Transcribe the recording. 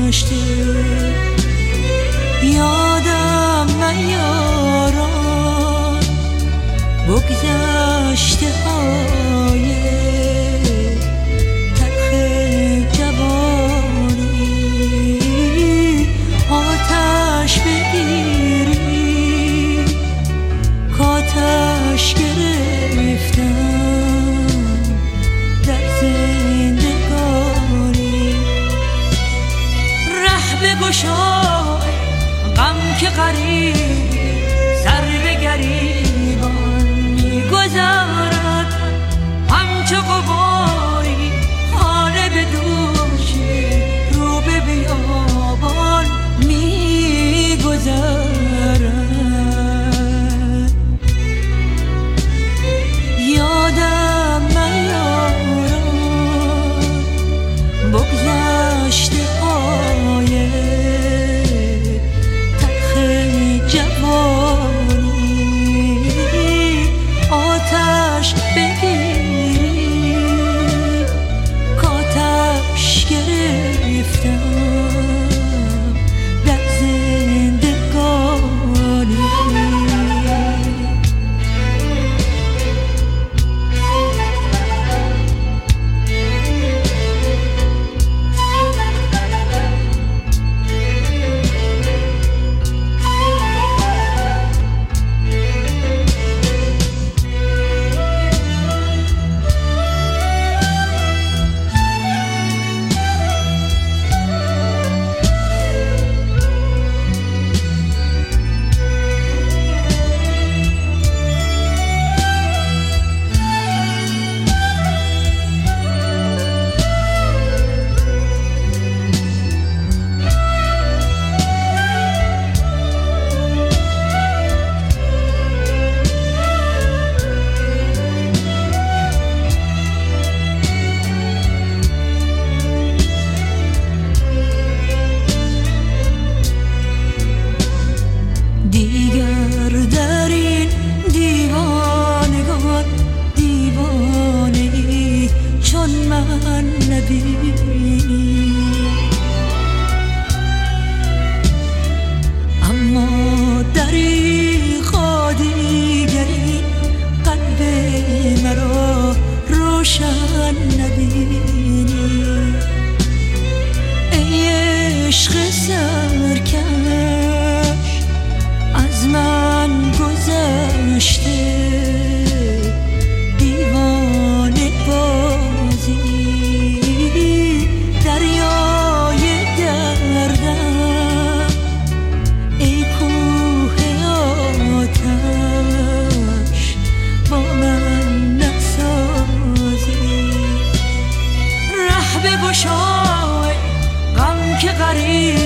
گذشته یادم نیاران بگذشته های تلخ جوانی آتش بگیری کاتش گرفتم در زندگانی ره بگشای غم که غریب سر به گریبان میگذرد همچو غباری خانه به دوشی رو به بیابان میگذرد یادم نیارد بگذشته های تلخ جوانی آتش بگیری کاتش گرفتم در زندگانی دیگر در این دیوانگان دیوانه‌ای چون من نبینی اما دریغا دیگری قلب مرا روشن نبینی ای عشق سرکش از من گذشته دیوانه بازی دریای دردم ای کوه آتش با من نسازی ره بگشای غم که غریب